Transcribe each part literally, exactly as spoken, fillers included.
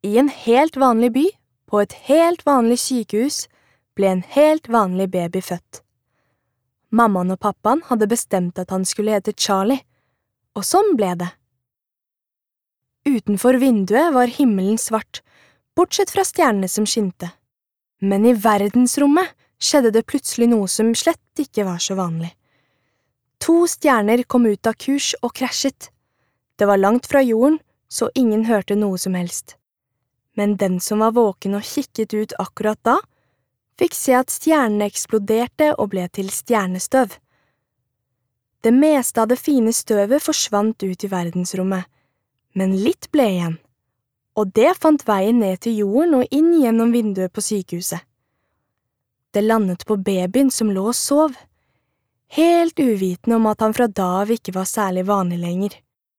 I en helt vanlig by, på et helt vanlig sykehus, ble en helt vanlig baby født. Mammaen og pappaen hadde bestemt at han skulle hete Charlie, og sånn ble det. Utenfor vinduet var himmelen svart, bortsett fra stjernene som skinte. Men i verdensrommet skjedde det plutselig noe som slett ikke var så vanlig. To stjerner kom ut av kurs og krasjet. Det var langt fra jorden, så ingen hørte noe som helst. Men den som var våken og kikket ut akkurat da, fikk se at stjernene eksploderte og ble til stjernestøv. Det meste av det fine støvet forsvant ut i verdensrommet, men litt ble igjen, og det fant veien ned til jorden og inn gjennom vinduet på sykehuset. Det landet på babyen som lå og sov, helt uvitende om at han fra da av ikke var særlig vanlig lenger.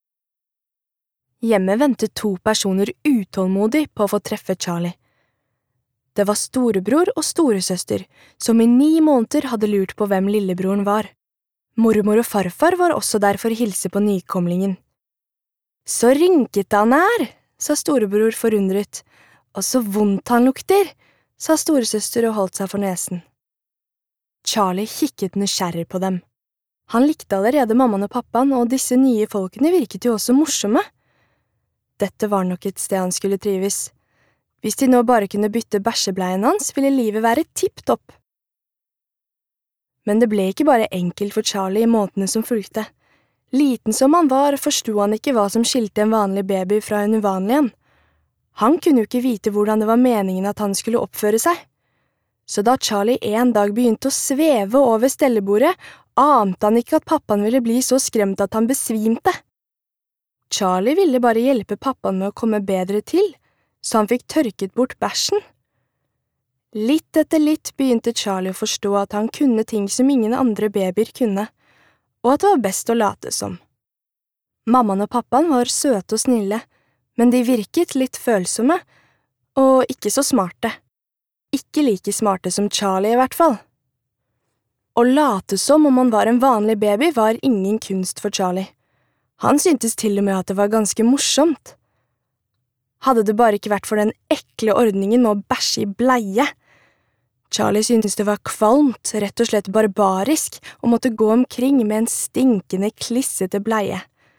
Hjemme ventet to personer utålmodig på å få treffe Charlie. Det var storebror og storesøster, som i ni måneder hadde lurt på hvem lillebroren var. Mormor og farfar var også der for å hilse på nykomlingen. «Så rynkete han er», sa storebror forundret, «og så vondt han lukter», sa storesøster og holdt seg for nesen. Charlie kikket nysgjerrig på dem. Han likte allerede mammaen og pappaen, og disse nye folkene virket jo også morsomme. Dette var nok et sted han skulle trives. Hvis de nå bare kunne bytte bæsjebleien hans, ville livet være tipp-topp. Men det ble ikke bare enkelt for Charlie i månedene som fulgte. Liten som han var, forsto han ikke hva som skilte en vanlig baby fra en uvanlig en. Han kunne jo ikke vite hvordan det var meningen at han skulle oppføre seg. Så da Charlie en dag begynte å sveve over stellebordet, ante han ikke at pappaen ville bli så skremt at han besvimte. Charlie ville bare hjelpe pappaen med å komme bedre til, så han fikk tørket bort bæsjen. Litt etter litt begynte Charlie å forstå at han kunne ting som ingen andre babyer kunne, og at det var best å late som. Mammaen og pappaen var søte og snille, men de virket litt følsomme, og ikke så smarte. Ikke like smarte som Charlie i hvert fall. Å late som om han var en vanlig baby var ingen kunst for Charlie. Han syntes til og med at det var ganske morsomt. Hadde det bare ikke vært for den ekle ordningen med å bæsje i bleie. Charlie syntes det var kvalmt, rett og slett barbarisk, å måtte gå omkring med en stinkende, klissete bleie.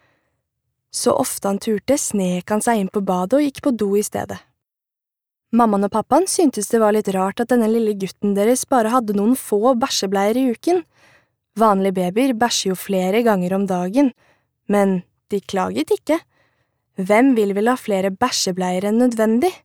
Så ofte han turte, snek han seg inn på badet og gikk på do i stedet. Mammaen og pappaen syntes det var litt rart at denne lille gutten deres bare hadde noen få bæsjebleier i uken. Vanlige babyer bæsjer jo flere ganger om dagen, men de klaget ikke. Hvem vil vel ha flere bæsjebleier enn nødvendig?